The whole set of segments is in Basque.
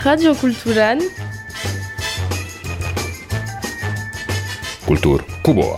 Radio Kulturan Kultur Kuboa.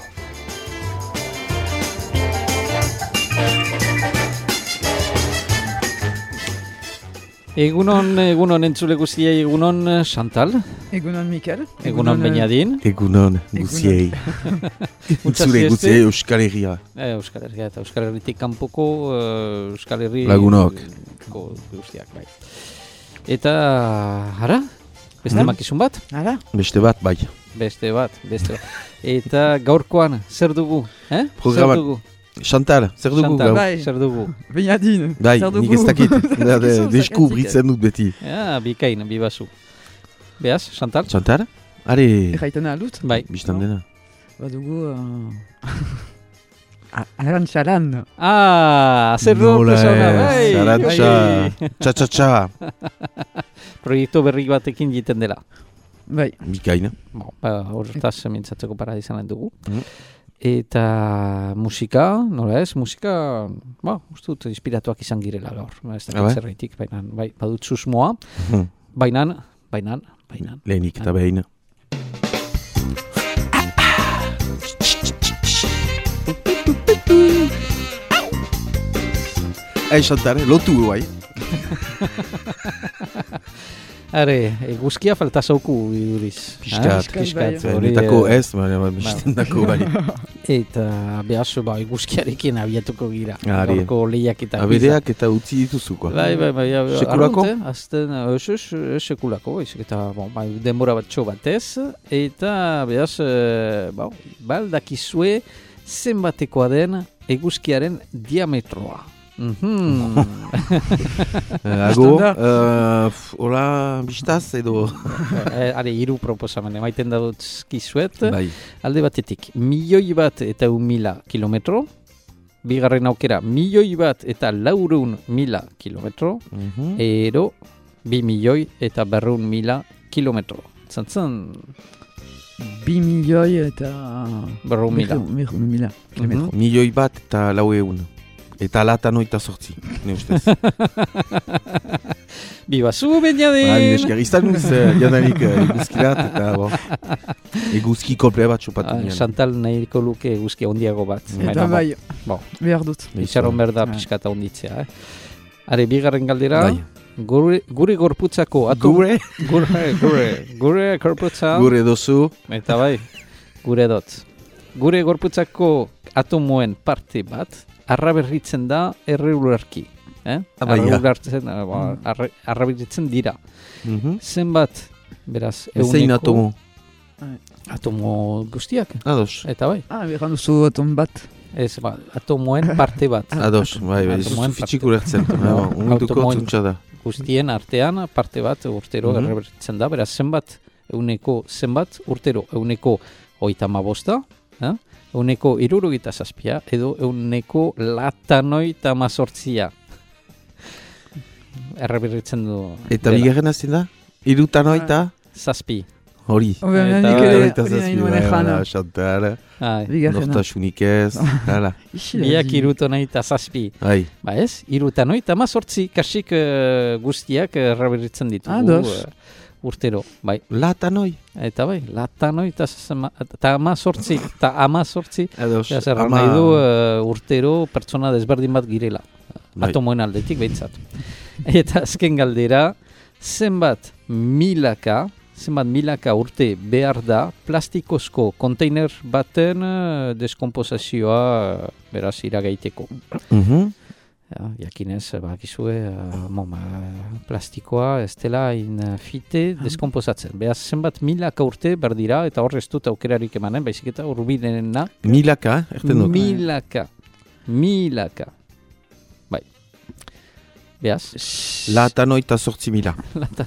Egunon entzule guztiei, egunon Chantal. Egunon Mikel. Egunon Beñadin. Egunon guziei. Entzule guziei Euskal Herria. Euskal Herria eta Euskal Herritik kanpoko Euskal Herri Lagunok. Guztiak, bai. Eta, hara? Beste makizun bat? Hala? Beste bat, bai. Beste bat. Eta gaurkoan, zer dugu? Programan. Zer dugu? Chantal, zer dugu Chantal, gau? Bai. Zer dugu? Beñadin. Bai, nik ez dakit. Deskubritzen dut beti. Ja, bikain, bibazu. Beaz, Chantal? Chantal? Are, Erraiten aldut? Bai. biztan dena. Badugu... Arantxaran. Zer dugu persona, bai! Arantxa, txa-txa-txa. Proiektu berri batekin jiten dela. Bai. Bikaina. Hortaz mintzatzeko para izanen dugu. Eta musika, nola ez? Musika, uste dut inspiratuak izan girela gaur. Ez dakit zerraitik, baina, bai, badut susmoa. Bainan. Lehenik eta behin. Chantal, lotu bai. Are, guzkia falta zauku iduriz. Piskat. Netako ez, baina bistendako bai. Eta behaz, guzkiarekin abiatuko gira. Gorko lehiak eta abereak eta utzi dituzuko. Bai. Sekulako? Azten, sekulako, eta denbora batxo batez. Eta behaz, baldakizue zenbatekoa den eguzkiaren diametroa. Ago, hola, bistaz edo... Are, hiru proposamen, emaiten dauzkizuet. Bai. Alde batetik, 1.100.000 kilometro. Bigarren aukera, 1.100.000 kilometro. Ero, 2.100.000 kilometro. Zantzan... 2.000.000 eta... 100.000 kilometro. 1.000.000 eta 400. Eta lata noita sortzi, ne ustez. Bibazu, Beñadin! Esker, izan nuz, jadanik eguzkirat, eta eguzki komple bat txopatu nian. Chantal nahiko luke eguzki ondiago bat. Eta bai, behar dut. Itxaron behar da pixkata onditzea. Are, bigarren galdera, gure gorputzako atom... Gure gorputza... Gure dozu. Eta bai, gure dot. Gure gorputzako atomoen parte bat, arraberritzen da erregularki. Arraberritzen dira. Zenbat, beraz, Zein atomo? Atomo guztiak. Ados. Eta bai. Behar duzu atom bat. Ez, atomoen parte bat. Ados, bai, zuzu fitxik ulertzen. Unduko tzuntza da. Guztien artean parte bat urtero erraberritzen da. Beraz, zenbat, urtero, 35, euneko 67 edo euneko 98 errebirritzen du. Eta bigarren azten da? 67? Hori. Chantal. Nortasunik ez. Biak 67. Ba ez? 98 kasik guztiak errebirritzen ditu. Urtero, bai. Latanoi. Eta bai, latanoi eta amazortzi. Zerran nahi du urtero pertsona desberdin bat girela. Atomoen aldetik behintzat. Eta azken galdera, zenbat milaka urte behar da plastikozko konteiner baten deskomposazioa beraz iragaiteko. Jakinez, bakizue, plastikoa ez dela fite deskomposatzen. Beaz, zenbat milaka urte berdira, eta hor ez dut aukerarik emanen, baizik eta urbinenak. Milaka, erten dut. Milaka. Bai. Beaz? Latanoita 8.000.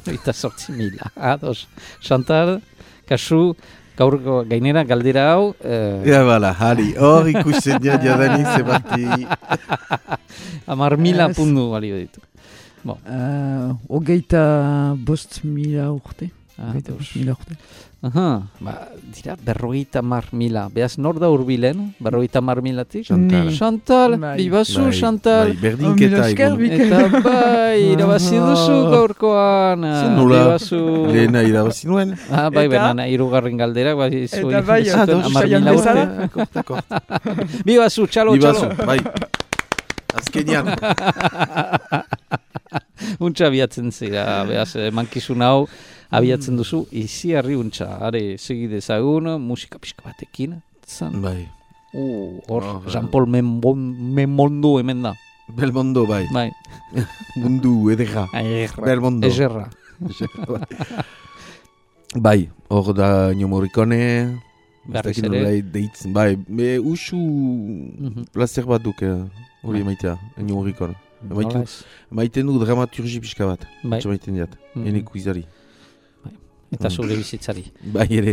Ados. Chantal, kasu... Gaur gainera galdera hau... Bala, hor ikusten jadanik zebati. 10.000 puntu balio ditu. 25.000 urte. Dira 50.000. Beaz, nor da urbilen? 50.000-tik? Chantal. Chantal, Bai. bibazu, Bai, Chantal. bai, berdinketa Mila esker, egun. Mikel. Eta bai, irabazi duzu gaurkoan. Zer nola? Bibazu. Lehena irabazi nuen. Bai, Eta? benana, irugarren galderak. Bai, Eta bai, Amarmila Saian urte. bezala. D'accord. Bibazu, txalo, Bibazu, txalo. bai. Azkenian. Untxa abiatzen zira, behaz, mankizun hau abiatzen duzu, iziarri untxa, are, segi dezagun, musika pixka batekin, zan. Bai. Hor, Jean-Paul Memondo hemen da. Belmondo, bai. Bai. Mundu edera. Belmondo. Ezerra. Bai, hor da Ennio Morricone. Berriz Ez dakit ere. nola deitzen. Bai, usu placer bat duk hori emaitea, Ennio Morricone. Nola ez? Maiten du dramaturgi pixka bat. Bai. Maiten diat, eneko izari. Eta zure bizitzari. Bai ere.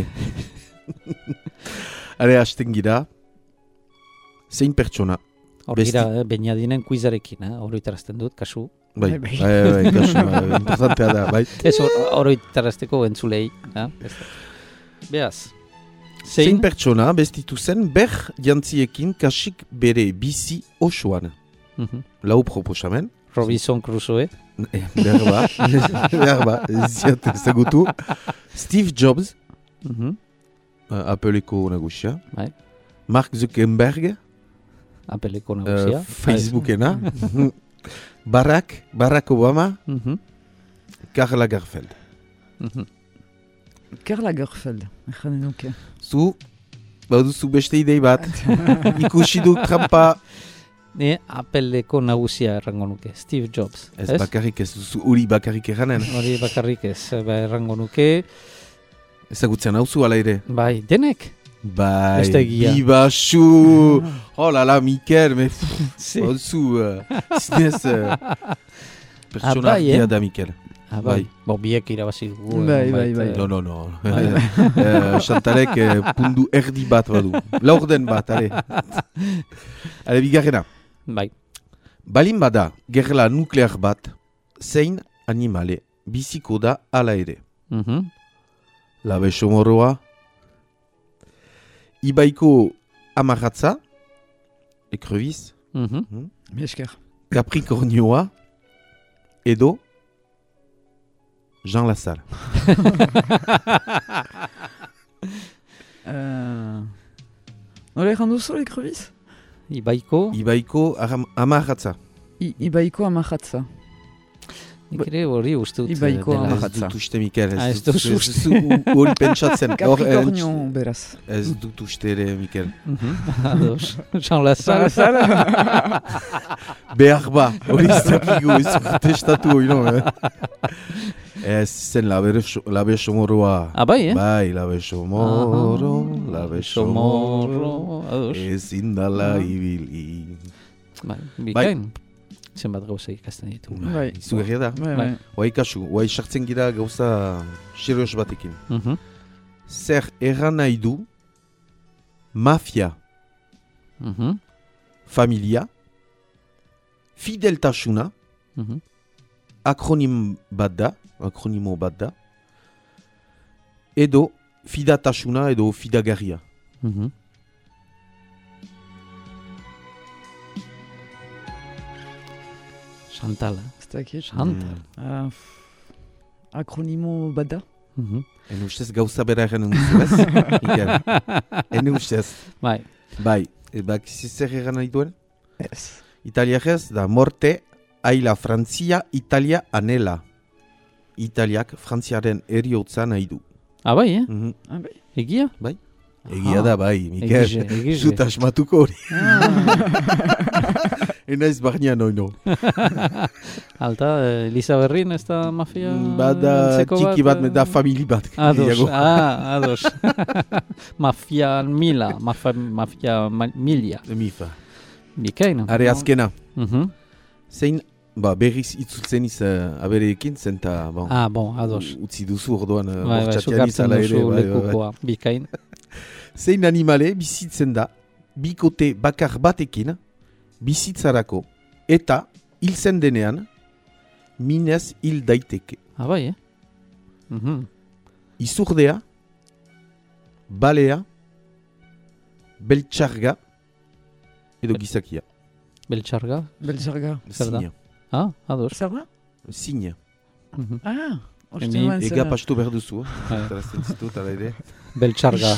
Are, hasten gira. Zein pertsona. Hor Besti. gira, Beñadinen kuizarekin, oroitarazten dut, kasu. Bai, Bai, bai, kasu, importantea da, bai. Ez oroitarazteko entzulei. Beaz. Zein pertsona bestitu zen ber jantziekin kasik bere bizi osoan. Lau proposamen. Robinson Crusoe. Berba, ziat ezagutu. Steve Jobs, Appleko nagusia. Bai. Mark Zuckerberg, Apeleko nagusia. Facebookena. Barack Obama, Karl Lagerfeld. Karl Lagerfeld, janen nuke. Zu, baduzu beste idei bat. Ikusi du trampa. Apeleko nagusia errango nuke, Steve Jobs. Ez bakarrik ez duzu uri bakarrik eranen. Hori bakarrik ez, errango nuke. Ezagutzen hauzu ala ere. Bai, denek? Bai, Ez da egia. Bibasu. Oh la la, Mikel, me Si. hauzu. Zinez, pertsona bai, argia da Mikel. Bai. Bo, biek irabazi dugu. Bai. No. Chantalek pundu erdi bat badu. Laurden bat, ale. Ale, bigarrena. Bai. Balin bada, gerla nuklear bat, zein animale biziko da ala ere. Labe somorroa, ibaiko amarratza, ekreviz, Esker. Capricornioa, edo Jean Lassalle. Nola erran duzu, ekrebiz? Ibaiko? Ibaiko amarratza. Ibaiko amarratza. Nik ere hori uste dut. Ibaiko dela. amarratza. Ez dut uste, Mikel. Ez dut uste. Hori pentsatzen. Capricornio, beraz. Ez dut uste ere, Mikel. Ados. Jean Lassalle. Behar ba, hori izakigu ez testatu hori, no? Ez zen labe somorroa. Bai, Bai, labe somorro, labe somorro. Ados. Ez indala ibili. Bai, bikain. Zenbat gauza ikasten ditu. Bai. Izugarria da. Bai. Oai kasu, oai sartzen gira gauza serios batekin. Zer erran nahi du mafia, familia, fideltasuna, akronimo bat da, edo fidatasuna edo fidagarria. Chantal. Ez dakit. Chantal. Akronimo bada? En ustez gauza bera erren duzu ez? Mikel. En ustez. Bai. Bai, zer erran nahi duen? Ez. Italiak da morte, aila Frantzia, Italia anela. Italiak Frantziaren eriotza nahi du. Bai, Bai. Egia? Bai. Egia da, bai, Mikel. Egize. Zut asmatuko hori. Enaiz barnean oino. Alta, Elisa Berrin ez da mafia? Bada txiki bat, da famili bat. Ados, ados. Mafia mila, mafia milia. Mifa. Bikaina. Are azkena. Zein? Berriz itzultzen abereekin, zenta, ados. Utzi duzu orduan bortxatean izala ere. Lekukoa, bikain. Zein animale bizitzen da, bikote bakar batekin, bizitzarako, eta hiltzen denean, minez hil daiteke. Bai, Izurdea, balea, beltxarga, edo gizakia. Beltxarga? Beltxarga. Zer da? Zina. Ados. Zer da? Zina. Ah, Ega pastu behar duzu, tarazten zitut, ala ere. Beltxarga.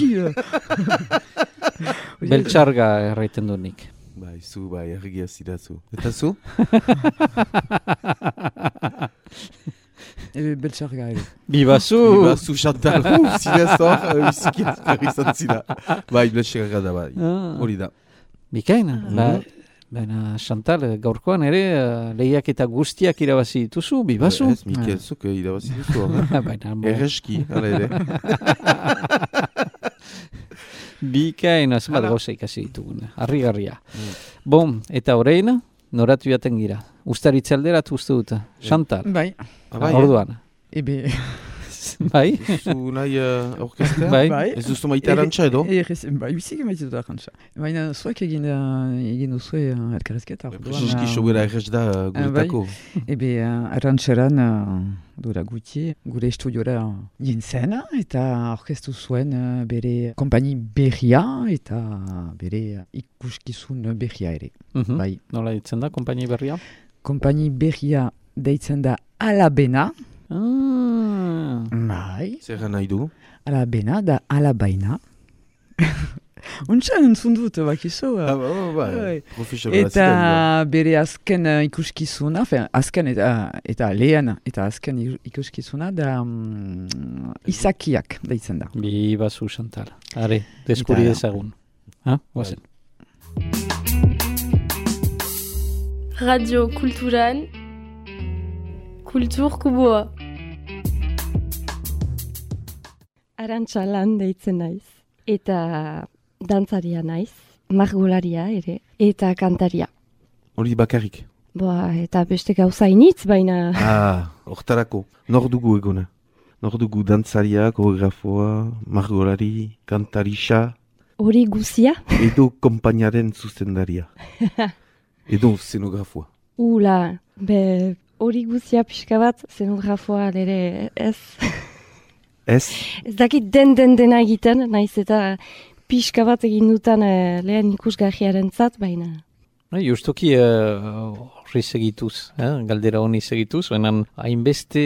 Beltxarga erraiten du nik. Bai, zu, bai, erregia zirazu. Eta zu? Beltxarga ere. Bibazu! Bibazu, Chantal, zinez hor, biziki azkarri izan zira. Bai, beltxarga da, bai, hori da. Bikaina, baina Chantal, gaurkoan ere lehiak eta guztiak irabazi dituzu, bibazu? Ez, Mikel, zuk irabazi duzu, erreski, ala ere. Bikaina, zenbat gauza ikasi ditugun, harrigarria. Bon, eta orain, noratu jaten gira. Ustaritza alderatu uste dut, Chantal. Bai. Orduan. Ebe... Bai? Ez duzu nahi orkestea? Bai. Ez duzu maite arantxa edo? Bai, bizik maite dut arantxa. Baina zuek egin duzue elkarrezketa. Prezeski sobera errez da guretako. Ebe arantxeran dura guti, gure estudiora jintzen, eta orkestu zuen bere konpaini berria eta bere ikuskizun berria ere. Bai. Nola ditzen da, konpaini berria? Konpaini berria deitzen da Alabena. Bai. Zer nahi du? Alabena da Alabaina. Untxan entzun dut, bakizu. Eta bere azken ikuskizuna, azken eta lehen eta azken ikuskizuna da izakiak deitzen da. Bibazu, Chantal. Are, deskuri dezagun. Guazen. Radio Kulturan, Kultur Kuboa. Arantxa lan deitzen naiz, eta dantzaria naiz, margolaria ere, eta kantaria. Hori bakarrik? Eta beste gauza initz, baina... Hortarako, nor dugu egona? Nor dugu dantzaria, koreografoa, margolari, kantarisa? Hori guzia? Edo konpainaren zuzendaria? Edo zenografoa? Hori guzia pixka bat, zenografoa ere ez... Ez? Ez dakit dena egiten, naiz eta pixka bat egin dutan lehen ikusgarriaren zat, baina... Justoki horri segituz, galdera honi segituz, baina hainbeste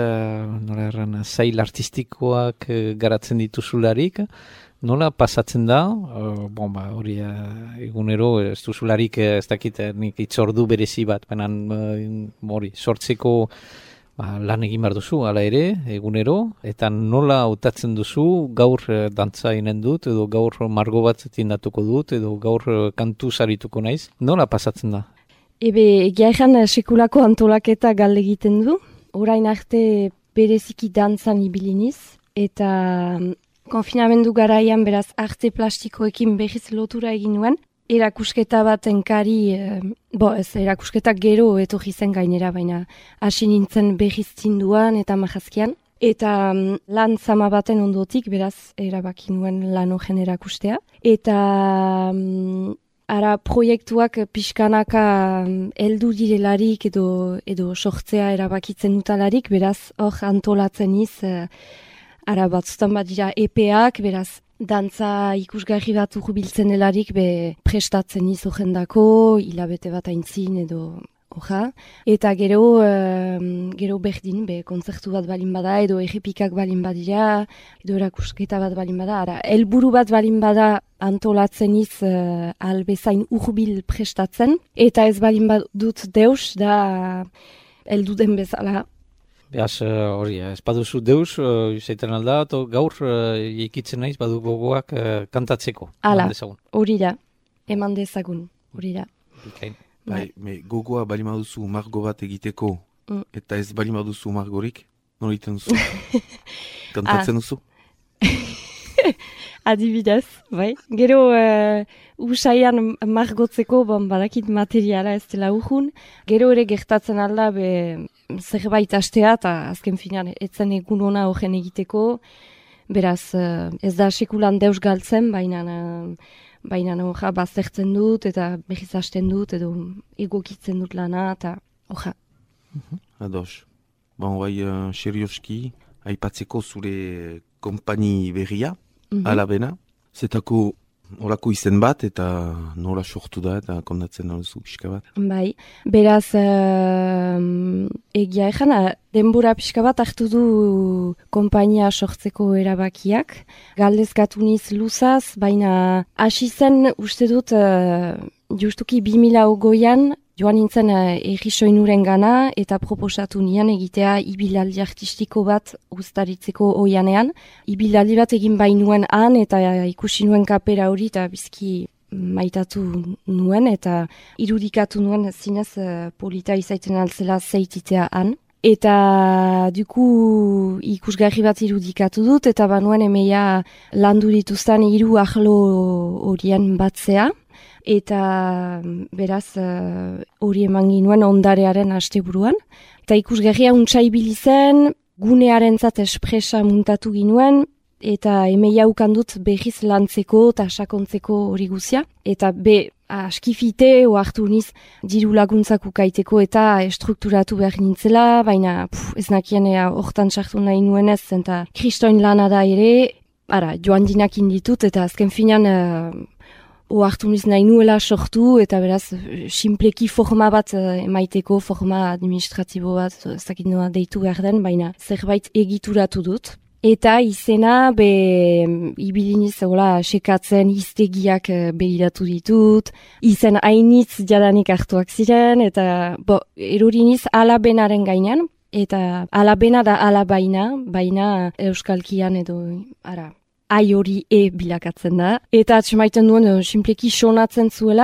zail artistikoak garatzen dituzularik, nola pasatzen da, hori egunero ez duzularik ez dakit nik itzordu berezi bat, baina hori sortzeko lan egin behar duzu, ala ere, egunero, eta nola hautatzen duzu, gaur dantza inen dut, edo gaur margo bat tindatuko dut, edo gaur kantu sarituko naiz. Nola pasatzen da? Egia ezan sekulako antolaketa galde egiten du. Orain arte bereziki dantzan ibiliniz, eta konfinamendu garaian beraz arte plastikoekin behiz lotura egin nuen. Erakusketa bat enkari, erakusketak gero etorri zen gainera, baina hasi nintzen behiz zinduan eta majazkian. Eta lan zama baten ondotik, beraz, erabaki nuen lan horren erakustea. Eta proiektuak pixkanaka heldu direlarik edo sortzea erabakitzen dutalarik, beraz, hor antolatzen iz, batzutan bat dira EPEak, beraz, dantza ikusgarri bat urbiltzen delarik prestatzen izo jendako, hilabete bat aintzin edo hoja. Eta gero berdin, kontzertu bat balin bada, edo errepikak balin badira, edo erakusketa bat balin bada. Helburu bat balin bada antolatzen iz albezain urbil prestatzen. Eta ez balin badut deus da heldu den bezala. Beaz, hori, ez baduzu deus, zaiten alda, gaur ikitzen naiz, badu gogoak kantatzeko. Hala, hori da, eman dezagun, hori da. Bai, gogoa bali maduzu margo bat egiteko, eta ez bali maduzu margorik, nori iten duzu? Kantatzen duzu? Adibidez, bai. Gero usaian margotzeko, badakit materiala ez dela urhun. Gero ere gertatzen alda zerbait astea, eta azken finean etzen egun ona horren egiteko. Beraz, ez da sekulan deus galtzen, baina baztertzen dut, eta behiz hasten dut, edo egokitzen dut lana, eta hoja. Ados. Bai, serioski, aipatzeko zure konpaini berria, alabena. Zetako horako izen bat eta nola sortu da eta kondatzen duzu pixka bat. Bai, beraz egia ezan, denbora pixka bat hartu du konpainia sortzeko erabakiak. Galdezkatu niz luzaz, baina hasi zen uste dut justuki 2008an joan nintzen egisoinuren gana eta proposatu nian egitea ibilaldi artistiko bat uztaritzeko oianean. Ibilaldi bat egin bainuen han eta ikusi nuen kapera hori eta bizki maitatu nuen eta irudikatu nuen zinez polita izaiten altzela zeititea han. Eta duku ikusgarri bat irudikatu dut eta banuen emeia landu dituzten 3 arlo horien batzea. Eta beraz hori eman ginuen ondarearen asteburuan. Eta ikusgarria untsa ibili zen, gunearentzat espresa muntatu ginuen, eta emeia ukandut behiz lantzeko eta sakontzeko hori guzia. Eta askifite oartu niz diru laguntzak ukaiteko eta estrukturatu behar nintzela, baina ez nakien hortan sartu nahi nuenez, eta kristoin lana da ere, joan dinakin ditut, eta azken finan oartu niz nahi nuela sortu, eta beraz, simpleki forma bat emaiteko, forma administratibo bat, ez dakit noa deitu behar den, baina zerbait egituratu dut. Eta izena, ibiliniz, sekatzen hiztegiak behiratu ditut, izen hainitz jadanik hartuak ziren, eta eroriniz alabenaren gainean, eta alabena da alabaina, baina euskalkian edo, ai hori bilakatzen da. Eta atxemaiten duen simpleki sonatzen zuela,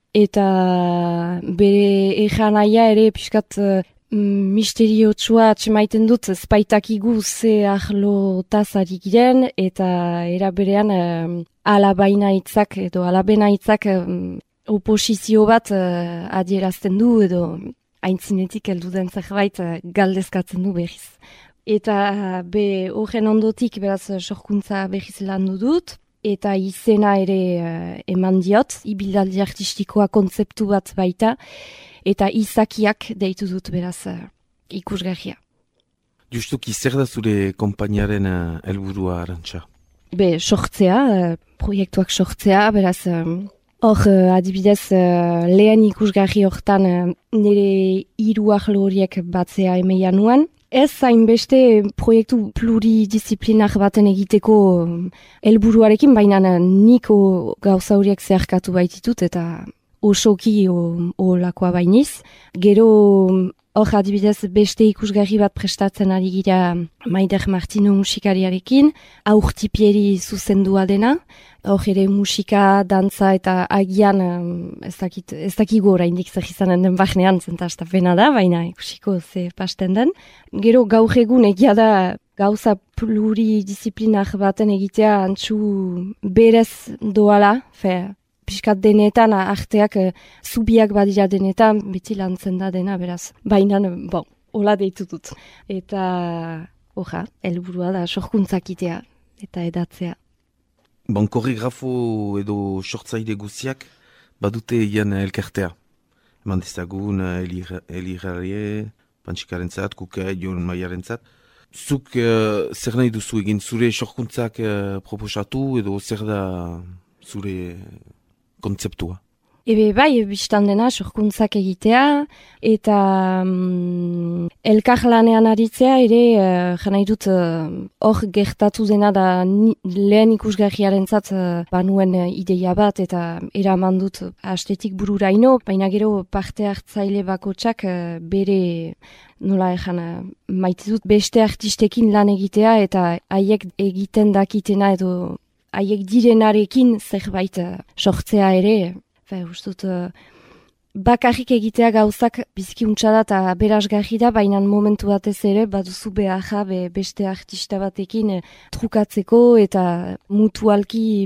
eta bere ejanaia ere pixkat misteriotsua atxemaiten dut espaitakigu ze ahlo tazari giren, eta eraberean alabaina hitzak edo alabena hitzak oposizio bat adierazten du, edo aintzinetik heldu den zerbait galdezkatzen du behiz. Eta horren ondotik beraz sorkuntza behiz landu dut, eta izena ere eman diot, ibilaldi artistikoa kontzeptu bat baita, eta izakiak deitu dut beraz ikusgarria. Justuki zer da zure konpainiaren helburua Arantxa? Sortzea, proiektuak sortzea, beraz hor adibidez lehen ikusgarri hortan nire 3 arlo horiek batzea emeia nuen. Ez hainbeste proiektu pluridisziplinar baten egiteko helburuarekin, baina niko gauza horiek zeharkatu baititut eta osoki olakoa bainiz. Gero hor adibidez beste ikusgarri bat prestatzen ari gira Maider Martino musikariarekin, aurtipieri zuzendua dena. Hor ere musika, dantza eta agian ez dakigu oraindik zer izanen den bahnean zentazta pena da, baina ikusiko ze pasten den. Gero gaur egun egia da gauza pluridisziplinar baten egitea antzu berez doala, piskat denetan arteak zubiak badira denetan, beti lantzen da dena beraz. Baina, hola deitu dut. Eta, helburua da sorkuntzakitea eta edatzea. Koregrafo edo sortzaile guziak badute egin elkartea. Eman dezagun Eli Rarie, Pantxikarentzat, Kuke, Jon Maiarentzat. Zuk zer nahi duzu egin zure sorkuntzak proposatu edo zer da zure kontzeptua? Bai, biztan dena sorkuntzak egitea, eta elkarlanean aritzea ere, janai dut hor gertatu dena da lehen ikusgarriarentzat banuen ideia bat, eta eraman dut astetik bururaino, baina gero parte hartzaile bakotsak bere nola maite dut beste artistekin lan egitea, eta haiek egiten dakitena edo haiek direnarekin zerbait sortzea ere, ustut, bakarrik egitea gauzak bizkiuntza da eta berazgarri da, baina momentu batez ere baduzu behar beste artista batekin trukatzeko eta mutualki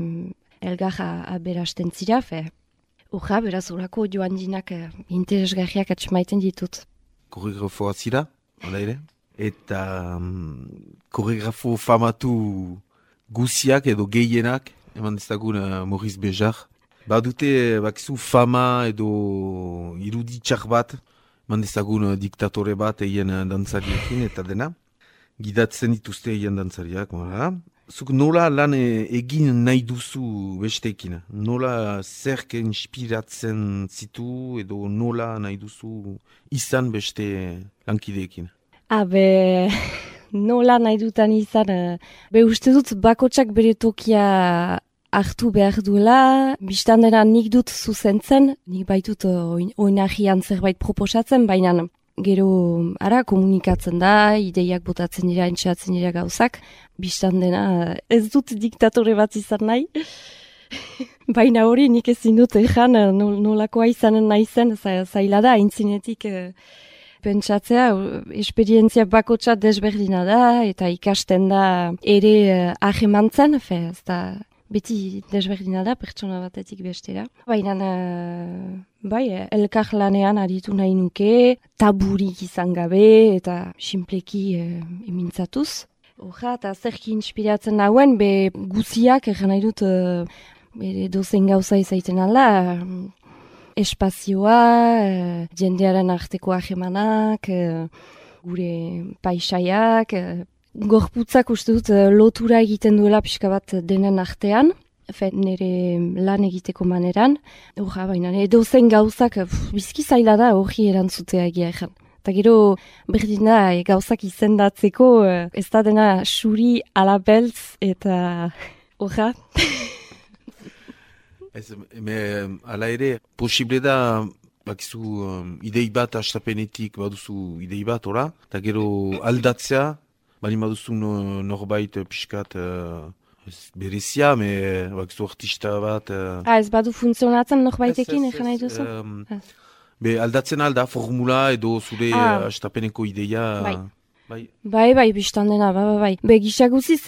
elgar aberasten zira. Beraz urako joan dinak interesgarriak atxemaiten ditut. Koreografoa zira, hala ere? Eta koreografo famatu guziak edo gehienak, eman dezagun Maurice Béjart, badute bakizu fama edo iruditxar bat, mandezagun diktatore bat egin dantzariekin eta dena. Gidatzen dituzte egin dantzariak, Zuk nola lan egin nahi duzu besteekin? Nola zerk inspiratzen zitu edo nola nahi duzu izan beste lankideekin? Be, nola nahi dutan izan, be uste dut bakotsak bere tokia hartu behar duela, biztan dena nik dut zuzentzen, nik baitut oinahian zerbait proposatzen, baina gero ara komunikatzen da, ideiak botatzen dira, entxeatzen dira gauzak, biztan dena ez dut diktatore bat izan nahi, baina hori nik ezin dut ezan nolakoa izanen nahi zen, zaila da, aintzinetik pentsatzea, esperientzia bakotsa desberdina da, eta ikasten da ere ahemantzen, ez da, beti desberdina da, pertsona batetik bestera. Baina, bai, elkar lanean aritu nahi nuke, taburik izan gabe, eta sinpleki emintzatuz. Oja, eta zerki inspiratzen nauen, be guziak, nahi dut, bere dozen gauza izaiten ala, espazioa, jendearen arteko ahemanak, gure paisaiak, gorputzak uste dut lotura egiten duela pixka bat denen artean, nire lan egiteko maneran, baina edozen gauzak bizki zaila da hori erantzutea egia ezan. Eta gero berdin da gauzak izendatzeko ez da dena xuri alabeltz eta horra. Hala ere, posible da, bakizu idei bat astapenetik baduzu idei bat, ora? Eta gero aldatzea, bali baduzu norbait pixkat berezia, bakizu artista bat... Ez badu funtzionatzen norbaitekin, egin nahi duzu? Aldatzen alda, formula edo zure astapeneko ideia... Bai, biztan dena, bai. Gisaguziz...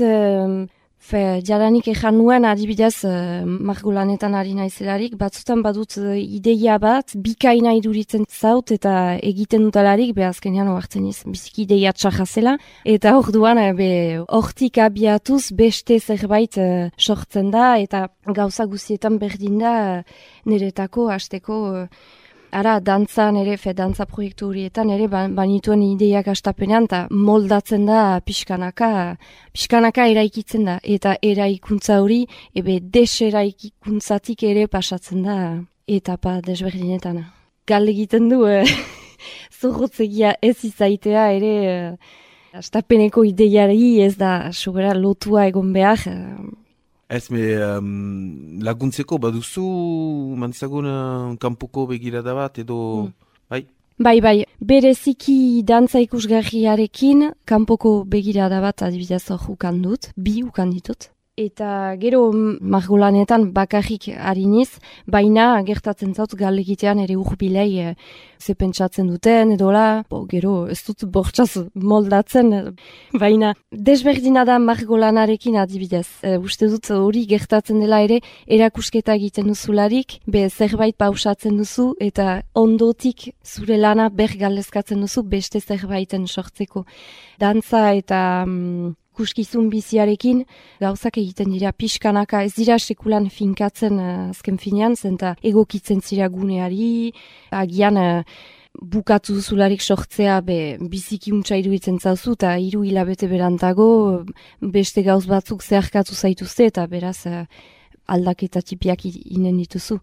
jadanik ezan nuen adibidez margolanetan ari naizelarik, batzutan badut ideia bat, bikaina iduritzen zaut eta egiten dutalarik, azkenean oartzen iz, biziki ideia txarra zela, eta orduan hortik abiatuz beste zerbait sortzen da, eta gauza guztietan berdin da niretako hasteko ara, dantzan ere, dantza proiektu horietan ere, banituen ideiak astapenean, eta moldatzen da pixkanaka eraikitzen da. Eta eraikuntza hori, deseraikuntzatik ere pasatzen da etapa desberdinetan. Gal egiten du, zorrotzegia ez izaitea ere, astapeneko ideiari ez da, sobera lotua egon behar, Ez, laguntzeko baduzu, mantzagun, kanpoko begirada bat, edo, bai? Bai, bereziki dantza ikusgarriarekin, kanpoko begirada bat adibidez hor ukandut, 2 ukanditut. Eta gero margolanetan bakarrik hariniz, baina gertatzen zaut galegitean ere urbilei ze pentsatzen duten, edola, gero ez dut bortxaz moldatzen, baina desberdina da margolanarekin adibidez. Uste dut hori gertatzen dela ere erakusketa egiten duzularik, zerbait pausatzen duzu eta ondotik zure lana galdezkatzen duzu beste zerbaiten sortzeko. Dantza eta... kuskizun biziarekin, gauzak egiten dira pixkanaka, ez dira sekulan finkatzen azken finean, zenta egokitzen zira guneari, agian bukatu zularik sortzea biziki untsa iruditzen zauzu, eta 3 hilabete berantago beste gauz batzuk zeharkatu zaituzte, eta beraz aldaketa tipiak inen dituzu.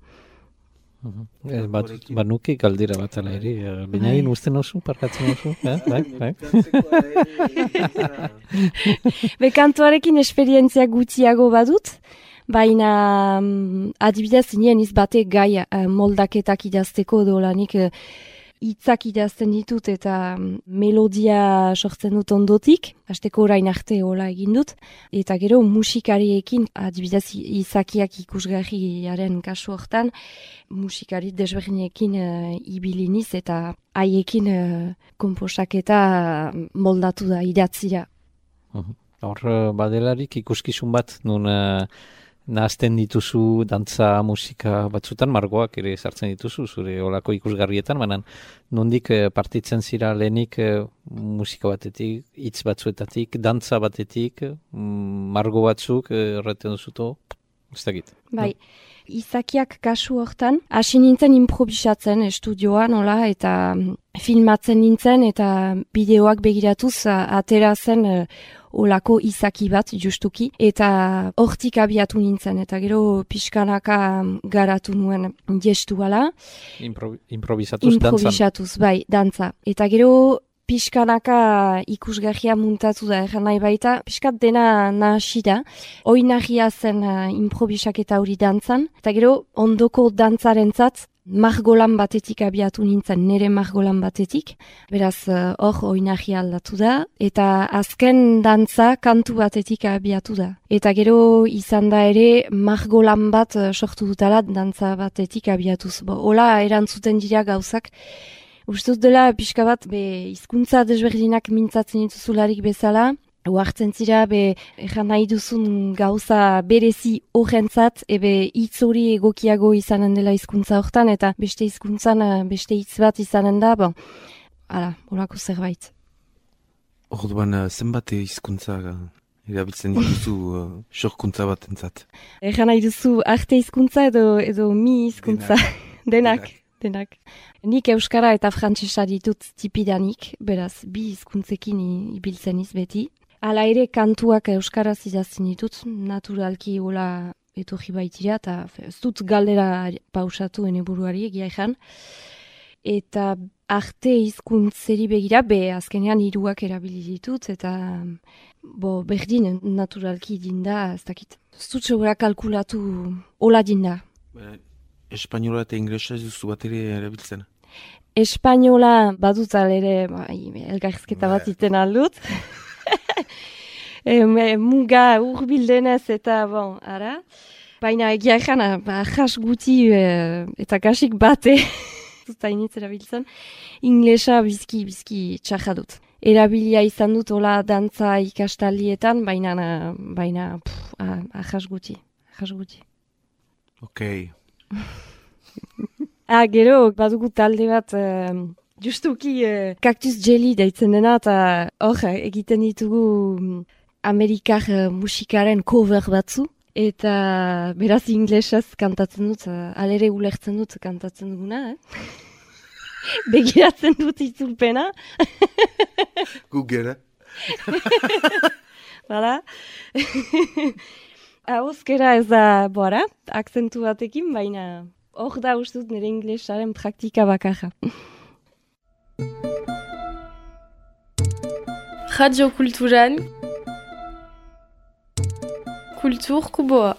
Banuki galdera bat ala ere, baina usten oso, parkatzen oso, bai? Kantuarekin esperientzia gutxiago badut, baina adibidez nien izbate gai moldaketak idazteko dolanik hitzak idazten ditut eta melodia sortzen dut ondotik, hasteko orain arte hola egin dut, eta gero musikariekin, adibidez izakiak ikusgarriaren kasu hortan, musikari desberdinekin ibiliniz eta haiekin konposaketa moldatu da idatzira. Hor badelarik ikuskizun bat, nun nahazten dituzu dantza musika batzutan, margoak ere sartzen dituzu, zure olako ikusgarrietan, baina nondik partitzen zira lehenik musika batetik, hitz batzuetatik, dantza batetik, margo batzuk erraten duzuto? Ez dakit. Bai, izakiak kasu hortan, hasi nintzen improvisatzen estudioan, nola, eta filmatzen nintzen, eta bideoak begiratuz atera zen olako izaki bat, justuki, eta hortik abiatu nintzen, eta gero pixkanaka garatu nuen gestuala. Improvisatuz, bai, dantza. Eta gero pixkanaka ikusgarria muntatu da, erran nahi baita, pixkat dena nahasi da, oinarria zen improvisaketa hori dantzan, eta gero ondoko dantzarentzat margolan batetik abiatu nintzen, nire margolan batetik, beraz hor oinarria aldatu da, eta azken dantza kantu batetik abiatu da. Eta gero izan da ere margolan bat sortu dutala dantza batetik abiatuz. Hola erantzuten dira gauzak, uste dut dela pixka bat hizkuntza desberdinak mintzatzen dituzularik bezala, hartzen zira erran nahi duzun gauza berezi horrentzat, hitz hori egokiago izanen dela hizkuntza hortan, eta beste hizkuntzan beste hitz bat izanen da, horako zerbait. Orduan, zenbat hizkuntza erabiltzen dituzu sorkuntza bat entzat? Erran nahi duzu arte hizkuntza edo mi hizkuntza. Denak. Nik euskara eta frantsesa ditut tipidanik, beraz, bi hizkuntzekin ibiltzen beti. Hala ere kantuak euskaraz idazten ditut, naturalki hola etorri baitira, eta ez dut galdera pausatu ene buruari egia ezan. Eta arte hizkuntzeri begira, azkenean hiruak erabili ditut, eta berdin naturalki dinda, ez dakit. Ez dut segura kalkulatu hola dinda. Espainola eta inglesa ez duzu bat ere erabiltzen? Espainola badut ere elgarrizketa bat iten aldut. Muga urbildenez eta ara. Baina egia ezan, jas guti eta kasik bate zutainitz erabiltzen. Inglesa bizki txarra dut. Erabilia izan dut hola dantza ikastaldietan, baina jas guti. Ok. Gero, badugu talde bat, justuki Cactus Jelly deitzen dena, eta hor egiten ditugu Amerikar musikaren cover batzu, eta beraz inglesez kantatzen dut, alere ulertzen dut kantatzen duguna, begiratzen dut itzulpena. Gugera. Bala. Ahozkera ez da, akzentu batekin, baina hor da ustut nire inglesaren praktika bakarra. Radio Kulturan Kultur Kuboa.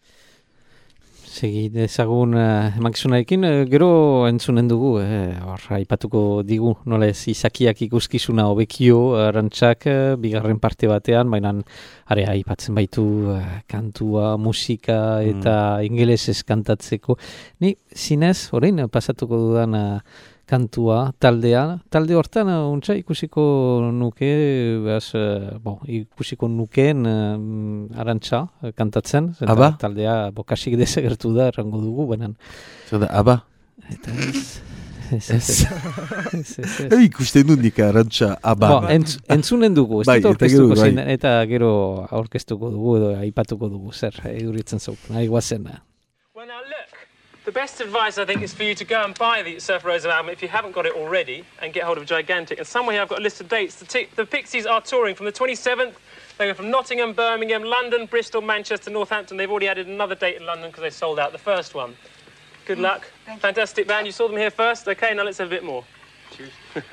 Segi dezagun emankizunarekin, gero entzunen dugu, aipatuko digu, nola ez izakiak ikuskizuna hobekio, arantxak, bigarren parte batean, baina aipatzen baitu kantua, musika eta ingelesez kantatzeko. Ni zinez, orain pasatuko dudan kantua, talde hortan untsa ikusiko nuke, ikusiko nukeen arantxa kantatzen, Aba? Taldea kasik desagertu da, errango dugu, benan. Zer da, aba? Eta ez. Ikusten dut nik arantxa, aba. Entzunen dugu, ez dut orkestuko zein, eta gero aurkeztuko dugu, edo aipatuko dugu, zer, eduritzen zauk, nahi guazen. The best advice, I think, is for you to go and buy the Surfer Rosa album if you haven't got it already and get hold of Gigantic. And somewhere here I've got a list of dates. The Pixies are touring from the 27th. They go from Nottingham, Birmingham, London, Bristol, Manchester, Northampton. They've already added another date in London because they sold out the first one. Good luck. Fantastic band. You saw them here first. Okay, now let's have a bit more. Cheers.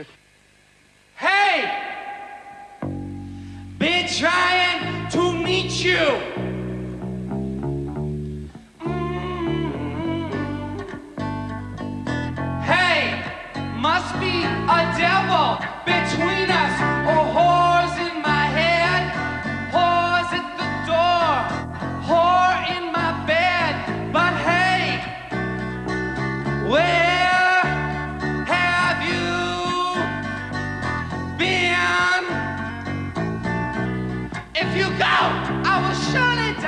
Hey! Been trying to meet you. Must be a devil between us, or whores in my head, whores at the door, whore in my bed. But hey, where have you been? If you go, I will surely die.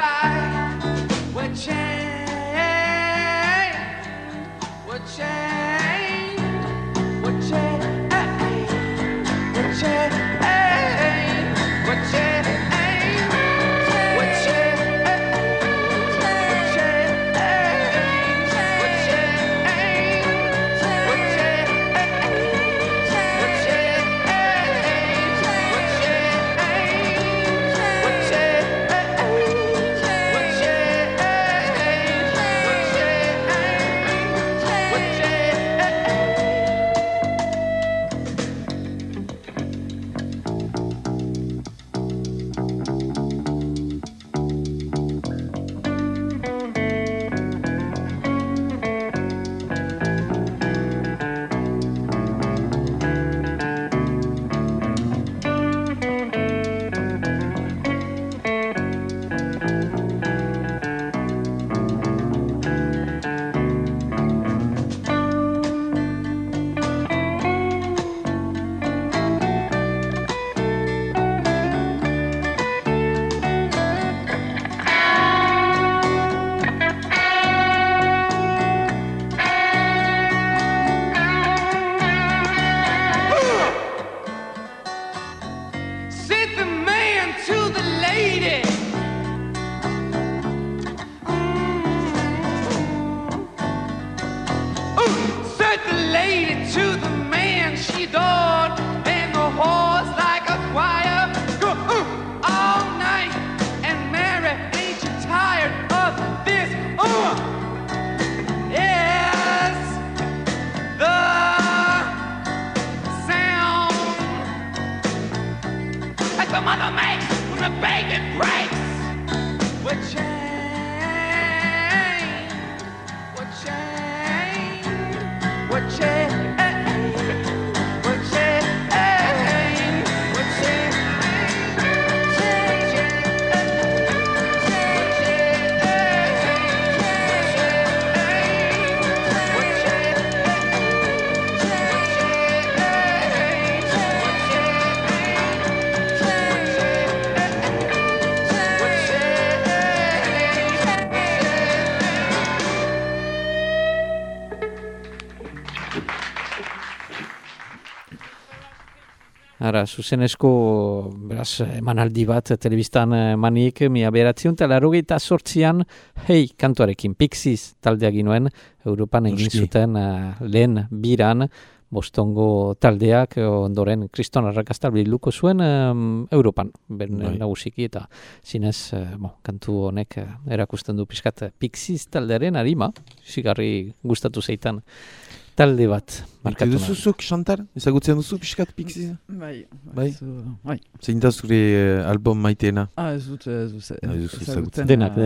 Ara, zuzenezko, beraz, emanaldi bat, telebistan emanik, 1988an, hei, kantuarekin, Pixies taldeak ginuen, Europan egin zuten lehen biran, Bostongo taldeak, ondoren Kriston arrakasta bilduko zuen Europan, nagusiki, eta zinez, kantu honek erakusten du pixkat Pixies taldearen harima, zigarri gustatu zeitan talde bat markatu nahi. Duzuzuk, Chantal? Ezagutzen duzu pixkat Pixies? Bai. Zein da zure album maiteena? Ez dut ezagutzen. Denak.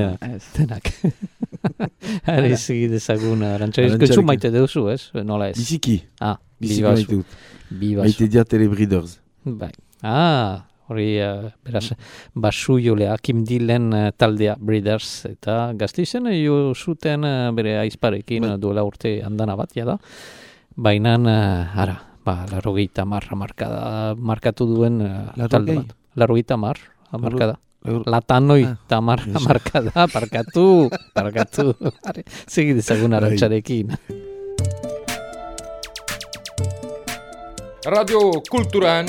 Hari zigi dezagun, arantxarizko maite duzu, ez? Nola ez? Biziki. Biziki Bibazu. maite dut. Bibazu. Maite dia Telebreeders. Bai. Hori, beraz, basu jolea, Kim Dylan taldea Breeders, eta Gasteizen jo zuten bere aizparekin duela urte andana bat, jada. Baina, larrogeita marra markatu duen talde bat. Larrogeita markada. Latanoi tamar markada, parkatu. Segi dezagun arantxarekin. Radio Kulturan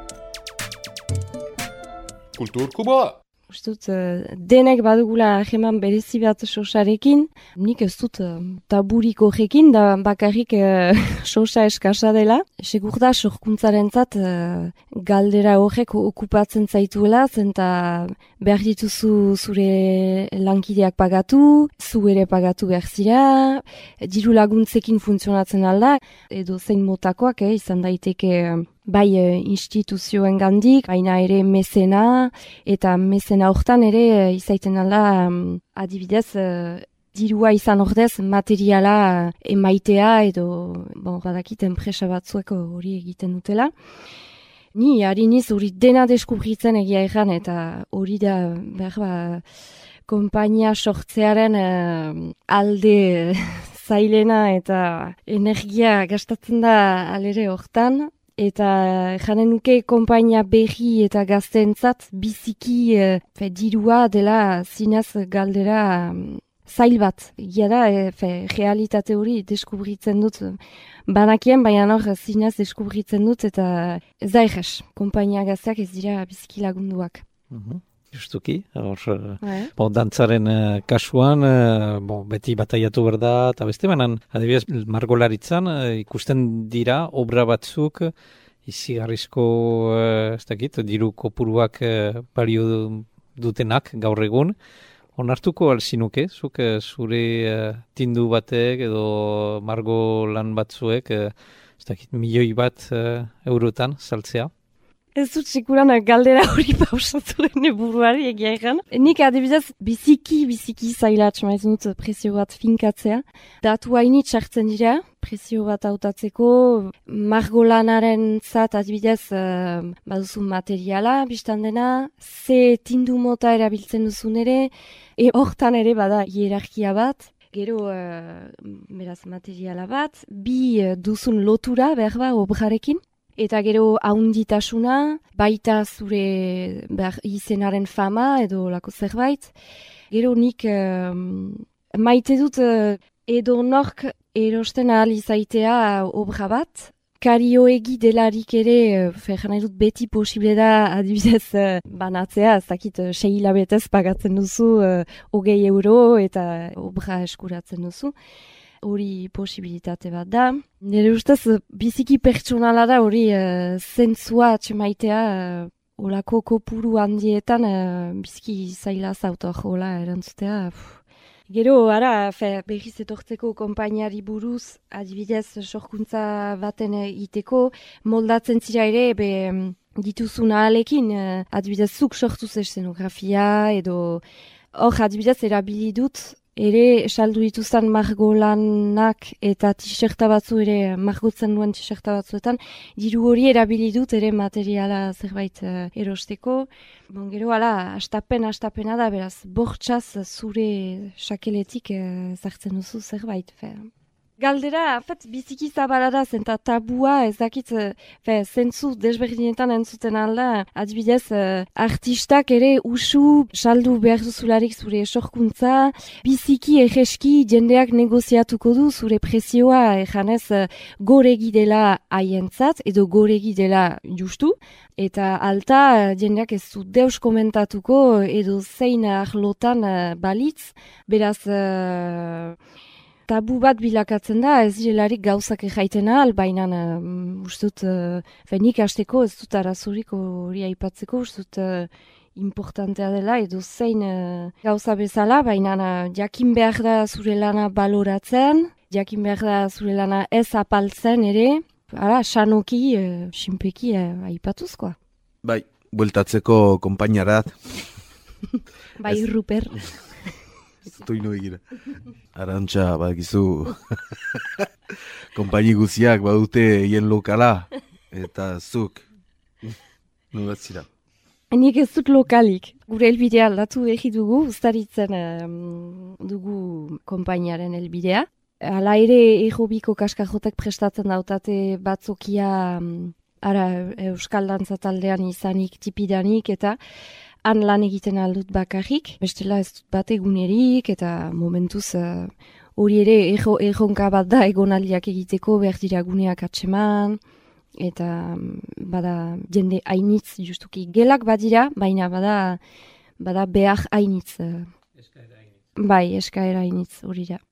Kultur Kuboa. Ustut, denek badugula jeman berezi bat sosarekin, nik ez dut taburik horrekin, da bakarrik sosa eskasa dela. Segur da, sorkuntzarentzat galdera horrek okupatzen zaituela, zenta behar dituzu zure lankideak pagatu, zu ere pagatu behar zira, diru laguntzekin funtzionatzen alda, edo zein motakoak, izan daiteke bai instituzioen gandik, baina ere mezena, eta mezena hortan ere izaiten alda adibidez dirua izan ordez materiala emaitea edo badakit enpresa batzuek hori egiten dutela. Ni hariniz hori dena deskubritzen egia erran eta hori da konpainia sortzearen alde zailena eta energia gastatzen da alere hortan. Eta janen nuke konpainia berri eta gazteentzat biziki dirua dela zinez galdera zail bat. Egia da, realitate hori deskubritzen dut banakien, baina hor zinez deskubritzen dut eta ez da egez. Konpainia gazteak ez dira biziki lagunduak. Justuki, dantzaren kasuan, beti bataiatu behar da, eta beste banan, adibidez, margolaritzan, ikusten dira, obra batzuk, izigarrizko, diru kopuruak balio dutenak gaur egun, onartuko alzinuke, zuk zure tindu batek edo margolan batzuek, milioi bat eurotan saltzea? Ez dut sekuran galdera hori pausatu ene buruari egia egan. Nik adibidez biziki zailatz maizen dut prezio bat finkatzea. Datu hainit sartzen dira, prezio bat hautatzeko, margolanaren zat adibidez baduzu materiala, biztan dena, ze tindu mota erabiltzen duzun ere, hortan ere bada hierarkia bat. Gero, beraz materiala bat, bi duzun lotura behar ba obrarekin. Eta gero haunditasuna, baita zure izenaren fama edo lako zerbait. Gero nik maite dut edo nork erosten ahal izaitea obra bat. Karioegi delarik ere, nahi dut beti posible da adibidez banatzea, ez dakit 6 hilabetez pagatzen duzu 20 euro eta obra eskuratzen duzu. Hori posibilitate bat da. Nire ustez, biziki pertsonala da hori zentzua atxemaitea olako kopuru handietan biziki zaila zautor hola erantzutea. Gero, berriz etortzeko konpainiari buruz, adibidez, sorkuntza baten iteko, moldatzen zira ere, dituzun ahalekin, adibidez, zuk sortuz eszenografia, edo hor, adibidez, erabili dut, ere saldu dituzten margolanak eta t-shirta batzu ere margotzen duen t-shirta batzuetan diru hori erabili dut ere materiala zerbait erosteko. Gero astapena da, beraz, bortxaz zure sakeletik zartzen duzu zerbait. Galdera, biziki zabala da, zenta tabua, ez dakit, zentzu desberdinetan entzuten alda, adibidez, artistak ere usu saldu behar duzularik zure sorkuntza, biziki egeski jendeak negoziatuko du zure prezioa, janez goregi dela haientzat, edo goregi dela justu, eta alta jendeak ez du deus komentatuko, edo zein arlotan balitz, beraz... Tabu bat bilakatzen da, ez direlarik gauzak erraiten ahal, baina ustut, nik hasteko ez dut arazorik hori aipatzeko, ustut importantea dela, edo zein gauza bezala, baina jakin behar da zure lana baloratzen, jakin behar da zure lana ez apaltzen ere, sanoki, sinpeki aipatuzkoa. Bai, bueltatzeko konpainarat. Bai, Ruper. Zutoino egira. Arantxa, bakizu, konpaini guziak badute hien lokala, eta zuk, nola zira? Nik ez dut lokalik. Gure elbidea aldatu dugu, ustaritzen dugu konpainiaren elbidea. Hala ere, errobiko kaskajotek prestatzen dautate batzokia Euskal Dantza taldean izanik, tipidanik, eta han lan egiten aldut bakarrik, bestela ez dut bat egunerik, eta momentuz hori ere erronka bat da egonaldiak egiteko, behar dira guneak atseman, eta bada jende hainitz justuki gelak badira, baina bada behar hainitz. Bai, eskaera hainitz hori da.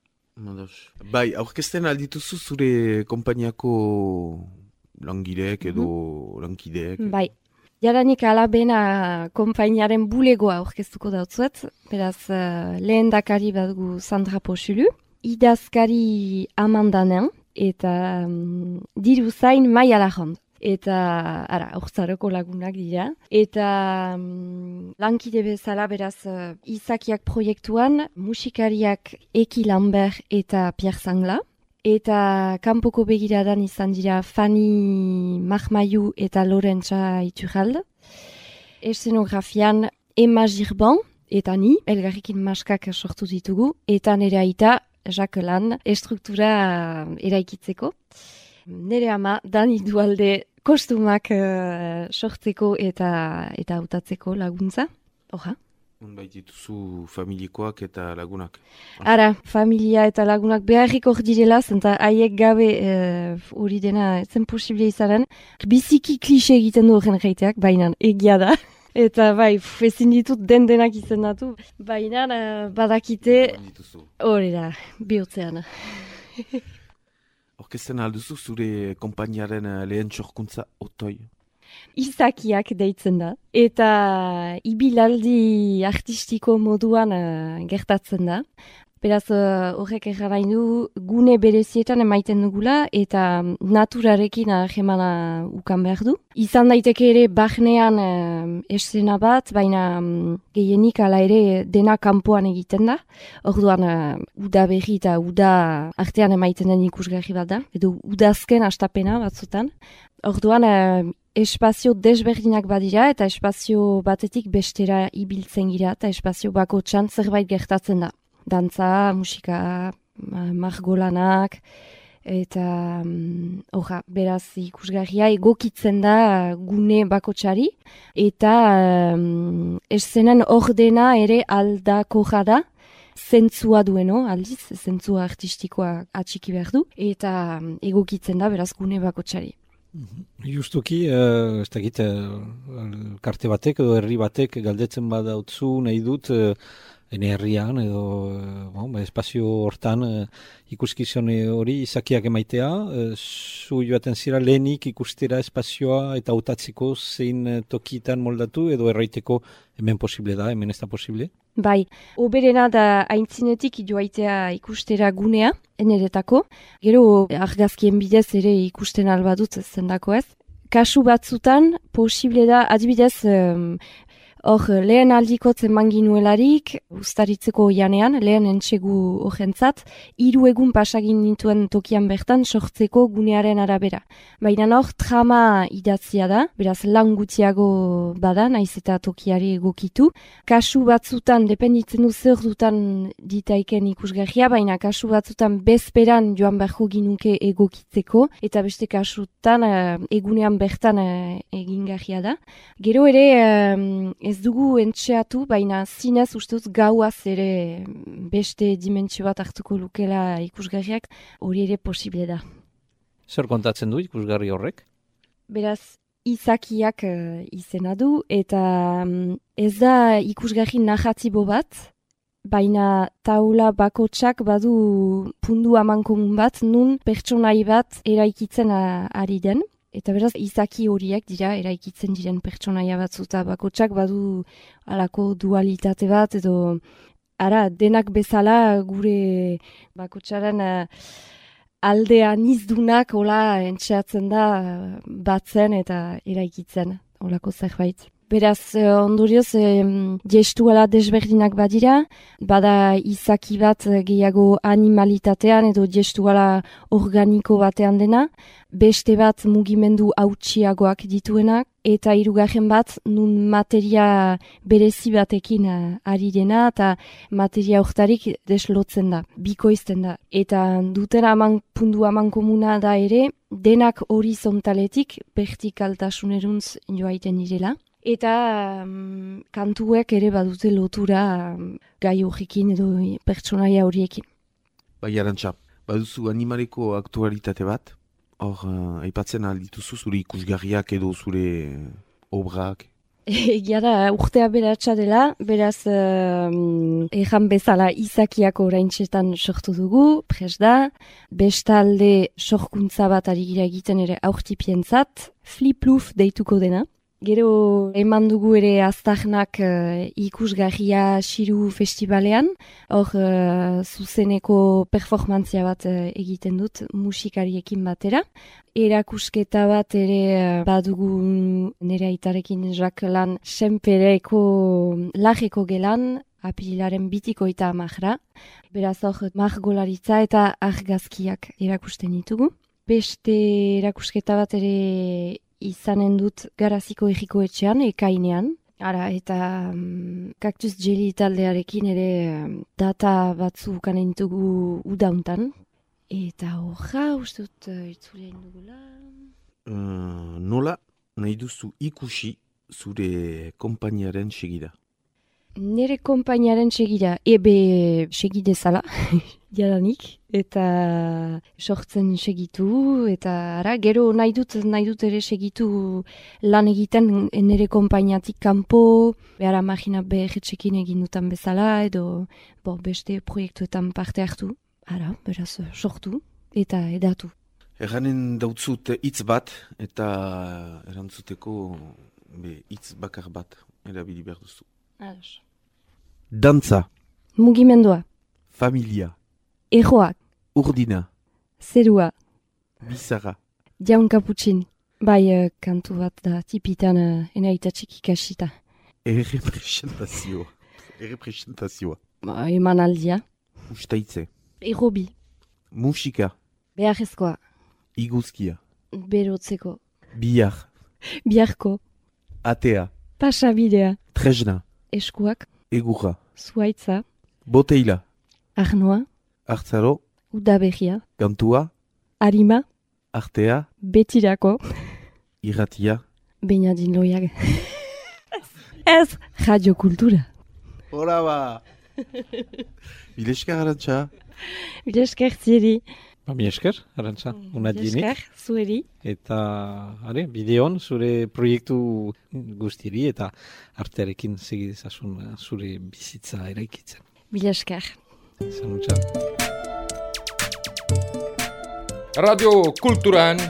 Bai, aurkezten aldituzu zure konpainiako langileek edo lankideek? Bai. Jadanik alabena konpainiaren bulegoa aurkeztuko dautzuet, beraz lehen dakari badugu Sandra Poxulu, idazkari Amandanen, eta diru zain Maia Lajond. Eta, hortzaroko lagunak dira. Eta lankide bezala, beraz, izakiak proiektuan, musikariak Eki Lambert eta Pierre Sangla. Eta kanpoko begiradan izan dira Fanny Mahmaiu eta Lorentza Iturralde. Eszenografian Emma Girban eta ni, elgarrikin maskak sortu ditugu, eta nire aita Jacqueline estruktura eraikitzeko. Nire ama Dani Dualde kostumak sortzeko eta hautatzeko laguntza. Oja. Unbait dituzu familikoak eta lagunak. Familia eta lagunak beharrik hor direla, zenta haiek gabe hori dena zen posible izanen. Biziki klixe egiten du horren reiteak, baina egia da. Eta bai, ezin ditut denak izendatu. Baina badakite hori da, bihotzean. Orkesten alduzu zure konpainiaren lehen sorkuntza otoi? Izakiak deitzen da. Eta ibilaldi artistiko moduan gertatzen da. Beraz, horrek errabain du gune berezietan emaiten dugula eta naturarekin jemana ukan behar du. Izan daiteke ere bahnean eszena bat, baina gehienik ala ere dena kanpoan egiten da. Orduan, uda berri eta uda artean emaiten den ikusgarri bat da. Edo udazken astapena batzutan. Orduan, espazio desberdinak badira eta espazio batetik bestera ibiltzen gira eta espazio bakotxan zerbait gertatzen da. Dantza, musika, margolanak, eta beraz ikusgarria egokitzen da gune bakotxari, eta eszenen ordena ere aldako da, zentzua dueno, aldiz, zentzua artistikoa atxiki behar du, eta egokitzen da beraz gune bakotxari. Justuki, ez dakit, karte batek edo herri batek galdetzen badautzu nahi dut, ene herrian edo espazio hortan ikuskizun hori izakiak emaitea, zu joaten zira lehenik ikustera espazioa eta hautatzeko zein tokitan moldatu edo erraiteko hemen posible da, hemen ez da posible? Bai, oberena da aintzinetik joaitea ikustera gunea, eneretako. Gero argazkien bidez ere ikusten albadut zendako ez. Kasu batzutan posible da, adibidez, Hor, lehen aldikotz eman ginuelarik, Uztaritzeko janean, lehen entxegu horrentzat, 3 egun pasagin nituen tokian bertan sortzeko gunearen arabera. Baina hor, trama idatzia da, beraz lan gutxiago bada, naiz eta tokiari egokitu. Kasu batzutan, dependitzen du zer dutan ditaiken ikusgarria, baina kasu batzutan bezperan joan beharko ginuke egokitzeko, eta beste kasutan egunean bertan egingarria da. Gero ere, ez dugu entxeatu, baina zinez ustuz gauaz ere beste dimentsio bat hartuko lukela ikusgarriak, hori ere posible da. Zer kontatzen du ikusgarri horrek? Beraz, izakiak izena du, eta ez da ikusgarri narratibo bat, baina taula bakotsak badu pundu amankomun bat, nun pertsonai bat eraikitzen ari den. Eta beraz, izaki horiek dira, eraikitzen diren pertsonaia batzuta bakotsak badu alako dualitate bat, edo denak bezala gure bakotsaren aldea nizdunak hola entxeatzen da batzen eta eraikitzen, holako zerbait. Beraz, ondorioz, gestuala desberdinak badira, bada izaki bat gehiago animalitatean edo gestuala organiko batean dena, beste bat mugimendu hautsiagoak dituenak, eta 3. bat nun materia berezi batekin ari dena, eta materia hortarik deslotzen da, bikoizten da. Eta duten pundu amankomuna da ere, denak horizontaletik vertikaltasuneruntz joaiten direla. Eta kantuek ere badute lotura gai horrekin edo pertsonaia horiekin. Bai, Arantxa, baduzu animaleko aktualitate bat, hor aipatzen aldituzu zure ikusgarriak edo zure obrak? Egia da, urtea beratxa dela, beraz ejan bezala izakiak oraintxetan sortu dugu, pres da, bestalde sorkuntza bat ari gira egiten ere aurtipientzat, flipluf deituko dena. Gero eman dugu ere aztarnak ikusgarria Xiru Festivalean, hor zuzeneko performantzia bat egiten dut musikariekin batera. Erakusketa bat ere badugu nire aitarekin Jacquelan Senpereko lajeko gelan, apirilaren 28. Beraz hor margolaritza eta argazkiak erakusten ditugu. Beste erakusketa bat ere izanen dut Garaziko Ejiko etxean, ekainean. Eta Cactus Jelly taldearekin ere data batzu kanen ditugu udauntan. Eta horra, uste dut itzulean dugula. Nola nahi duzu ikusi zure konpainiaren segida? Nire konpainiaren segida, segidezala, jadanik, eta sortzen segitu, eta gero nahi dut ere segitu lan egiten nire konpainiatik kanpo, behar magina behetxekin egin dutan bezala, edo beste proiektuetan parte hartu, beraz sortu eta edatu. Erranen dautzut hitz bat, eta erantzuteko hitz bakar bat erabili behar duzu. Ados. Dantza. Mugimendua. Familia. Erroak. Urdina. Zerua. Bizarra. Jaun kaputxin. Bai, kantu bat da tipitan enaitatxik ikasita. Errepresentazioa. Eman aldia. Ustaitze. Errobi. Musika. Beharrezkoa. Iguzkia. Berotzeko. Bihar. Biharko. Atea. Pasabidea. Tresna. Eskuak. Egurra. Zuaitza. Boteila. Arnoa. Artzaro. Udaberria. Kantua. Arima. Artea. Betirako. Irratia. Beñadin loiak. Ez, radio kultura. Hola ba! Bilesker, Arantxa. Bilesker zieri. Mi esker, Arantxa, unatjinik. Bilesker, zueri. Eta, bideon, zure proiektu guztiri eta artearekin segidezazun zure bizitza eraikitzen. Bilesker. Zanutxa. Radio Kulturan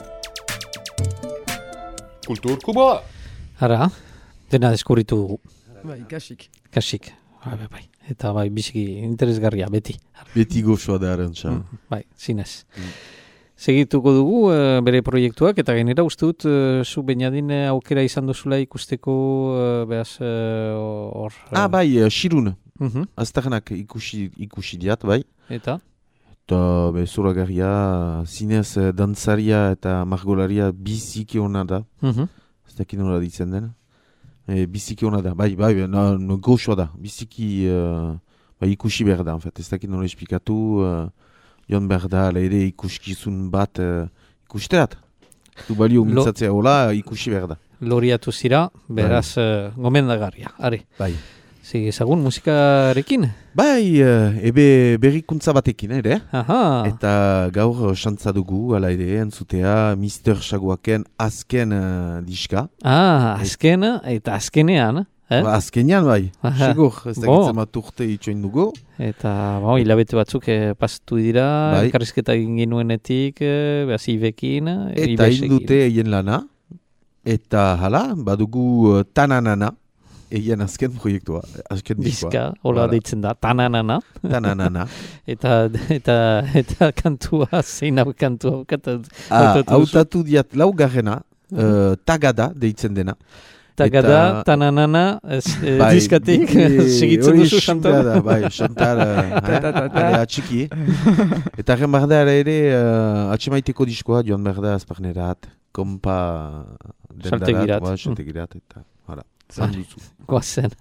Kulturkuboa. Ara, dena deskubritu dugu. Bai, kasik. Kasik, bai. Eta bai, biziki interesgarria, beti. Beti gozoa da, Arantxa. Bai, zinez. segituko dugu bere proiektuak, eta gainera uste dut zu Beñadin aukera izan duzula ikusteko behaz hor... bai, Xirun. Aztarnak ikusi diat, bai. Eta zuragarria, zinez dantzaria eta margolaria biziki hona da. Ez dakit nola ditzen den. Biziki hona da, bai, goxoa da. Biziki ikusi behar da, ez dakit nola esplikatu. Joan behar da, ere ikuskizun bat ikusteat. Du balio mintzatzea hola, ikusi behar da. Loriatu zira, beraz gomendagarria, are. Bai. Ezagun musikarekin? Bai, ebe berrikuntza batekin ere. Aha. Eta gaur xantza dugu, ala ere, entzutea Mr. Shaguaken azken diska. Azkena eta azkenean. Azkenean bai, segur, ez dakitzen bat urte itxoin dugu. Eta hilabete batzuk pasatu dira, elkarrizketa egin genuenetik, behaz Ibekin. Eta indute egin lana, eta hala, badugu Tananana. Egian azken proiektua, azken diska, hola deitzen da, Tananana. Tananana. eta kantua, zein hau kantua. Hautatu diat laugarrena, Tagada deitzen dena. Tagada, Tananana, diskatik, segitzen duzu xantar. Bai, xantar, atxiki. Eta arren bardara ere, atxemaiteko diskoa, joan berda azparnerat, kompa dendarat, xaltegirat, eta hala. Guazen.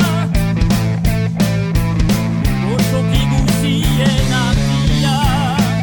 Yeah.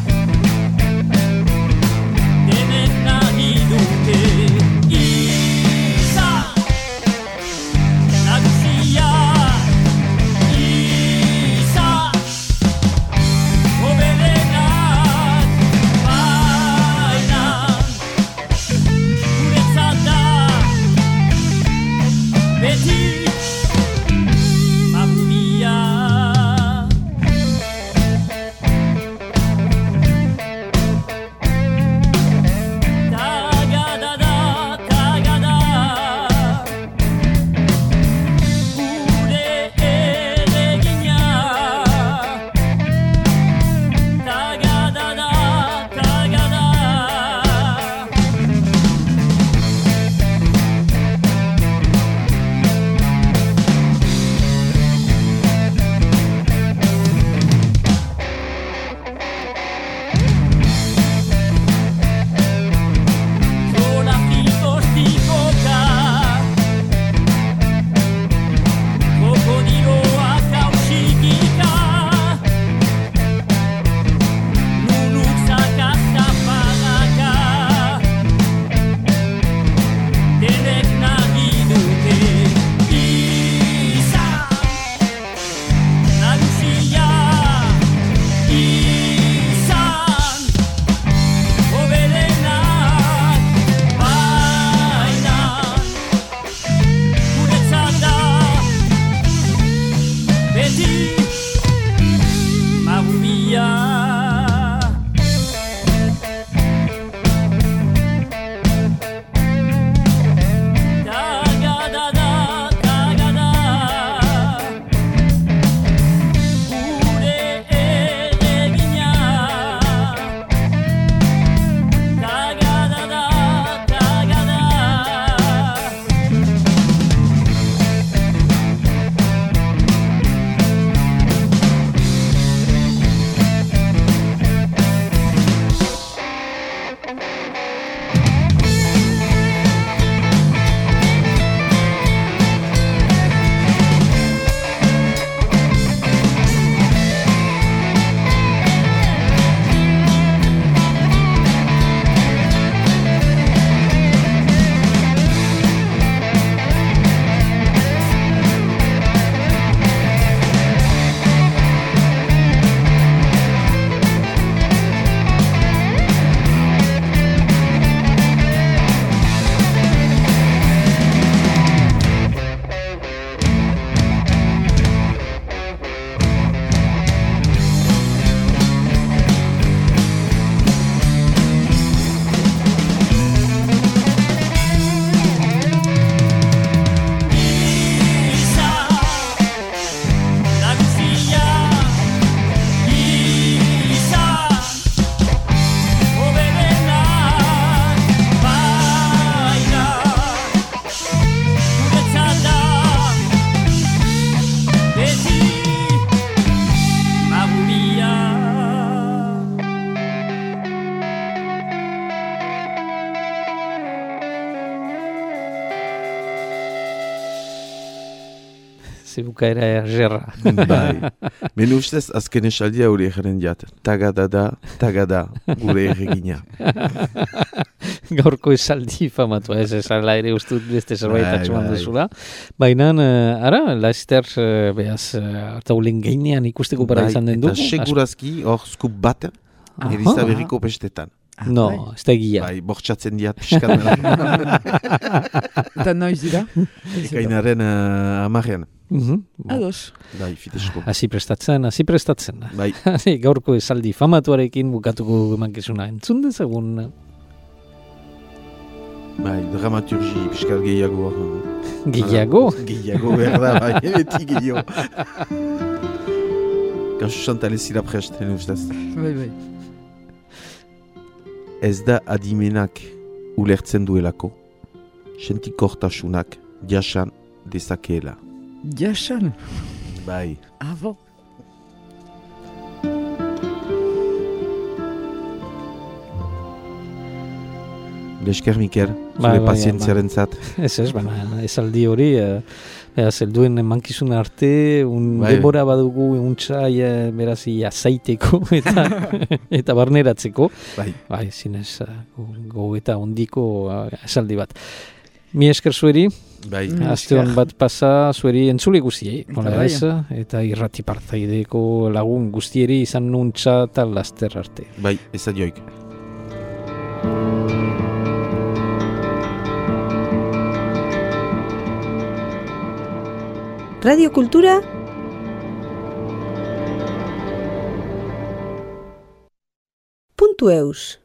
Zebukaera gerra. Bai. Men ustez, azken esaldia hori egaren diat. Tagada, gure erregina. Gaurko esaldi famatu, esala ere ustut beste zerbait atxuan duzula. Baina, laizter, behaz, taulen gainean ikusteko para izan den dugu. Eta segurazki, hor skup bat, Elizaberriko pestetan. No, ez da egia. Bai, bortxatzen diat piskat. Eta noiz dira? Ekainaren amarrean. Ados. Bai, fidesko. Hasi prestatzen. Bai. Gaurko esaldi famatuarekin bukatuko emankizuna entzun dezagun. Bai, dramaturgi piskat gehiago. Gehiago? Gehiago, berda, bai, beti gehiago. Kasu Chantal ezira prest, ustez. Bai. Ez da adimenak ulertzen duelako, sentikortasunak jasan dezakeela. Jasan? Bai. Abo. Lesker, Mikel, zure pazientziaren zat. Ez, baina esaldi hori, zelduen mankizun arte, denbora badugu untsai berazi azaiteko eta barneratzeko. Bai, zinez, eta ondiko esaldi bat. Mi esker zueri, azte hon bat pasa zueri entzule guztiei, eta irrati partaideko lagun guztieri izan nuntza eta laster arte. Bai, ez adioik. Radio Kultura .eus